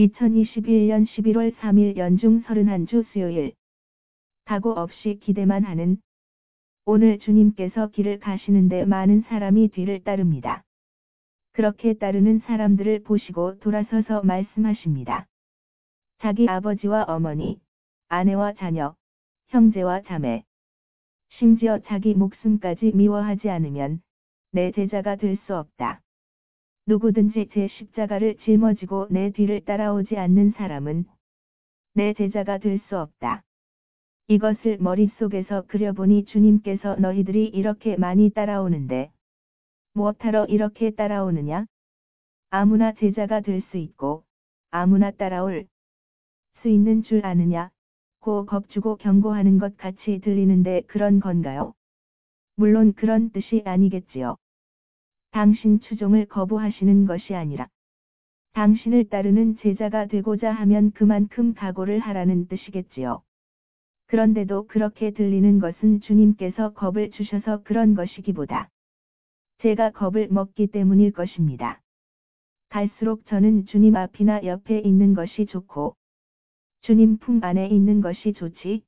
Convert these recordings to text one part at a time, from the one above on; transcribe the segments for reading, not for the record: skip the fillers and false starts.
2021년 11월 3일 연중 31주 수요일. 각오 없이 기대만 하는 오늘 주님께서 길을 가시는데 많은 사람이 뒤를 따릅니다. 그렇게 따르는 사람들을 보시고 돌아서서 말씀하십니다. 자기 아버지와 어머니, 아내와 자녀, 형제와 자매, 심지어 자기 목숨까지 미워하지 않으면 내 제자가 될 수 없다. 누구든지 제 십자가를 짊어지고 내 뒤를 따라오지 않는 사람은 내 제자가 될 수 없다. 이것을 머릿속에서 그려보니 주님께서 너희들이 이렇게 많이 따라오는데 무엇하러 이렇게 따라오느냐? 아무나 제자가 될 수 있고 아무나 따라올 수 있는 줄 아느냐? 고 겁주고 경고하는 것 같이 들리는데 그런 건가요? 물론 그런 뜻이 아니겠지요. 당신 추종을 거부하시는 것이 아니라 당신을 따르는 제자가 되고자 하면 그만큼 각오를 하라는 뜻이겠지요. 그런데도 그렇게 들리는 것은 주님께서 겁을 주셔서 그런 것이기보다 제가 겁을 먹기 때문일 것입니다. 갈수록 저는 주님 앞이나 옆에 있는 것이 좋고 주님 품 안에 있는 것이 좋지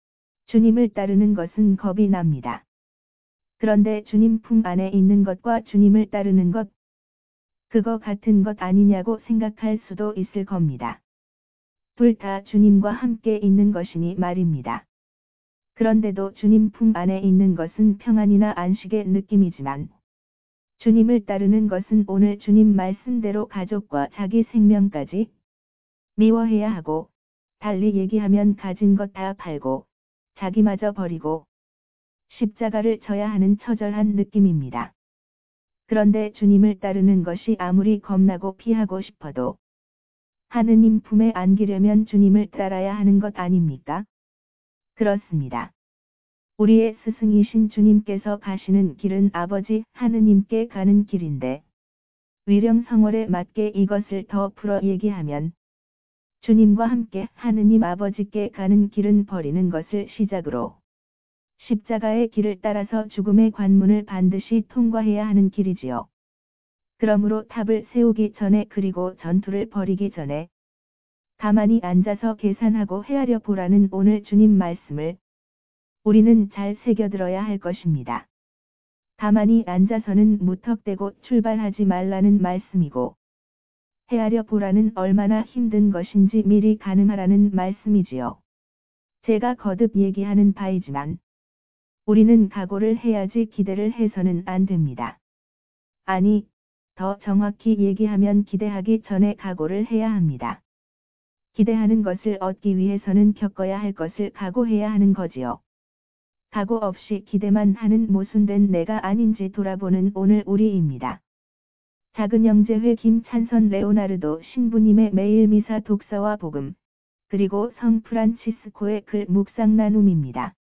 주님을 따르는 것은 겁이 납니다. 그런데 주님 품 안에 있는 것과 주님을 따르는 것, 그거 같은 것 아니냐고 생각할 수도 있을 겁니다. 둘 다 주님과 함께 있는 것이니 말입니다. 그런데도 주님 품 안에 있는 것은 평안이나 안식의 느낌이지만 주님을 따르는 것은 오늘 주님 말씀대로 가족과 자기 생명까지 미워해야 하고 달리 얘기하면 가진 것 다 팔고 자기마저 버리고 십자가를 져야 하는 처절한 느낌입니다. 그런데 주님을 따르는 것이 아무리 겁나고 피하고 싶어도 하느님 품에 안기려면 주님을 따라야 하는 것 아닙니까? 그렇습니다. 우리의 스승이신 주님께서 가시는 길은 아버지 하느님께 가는 길인데 위령성월에 맞게 이것을 더 풀어 얘기하면 주님과 함께 하느님 아버지께 가는 길은 버리는 것을 시작으로 십자가의 길을 따라서 죽음의 관문을 반드시 통과해야 하는 길이지요. 그러므로 탑을 세우기 전에 그리고 전투를 벌이기 전에 가만히 앉아서 계산하고 헤아려 보라는 오늘 주님 말씀을 우리는 잘 새겨들어야 할 것입니다. 가만히 앉아서는 무턱대고 출발하지 말라는 말씀이고 헤아려 보라는 얼마나 힘든 것인지 미리 가늠하라는 말씀이지요. 제가 거듭 얘기하는 바이지만 우리는 각오를 해야지 기대를 해서는 안 됩니다. 아니, 더 정확히 얘기하면 기대하기 전에 각오를 해야 합니다. 기대하는 것을 얻기 위해서는 겪어야 할 것을 각오해야 하는 거지요. 각오 없이 기대만 하는 모순된 내가 아닌지 돌아보는 오늘 우리입니다. 작은 영재회 김찬선 레오나르도 신부님의 매일 미사 독서와 복음, 그리고 성 프란치스코의 글 묵상 나눔입니다.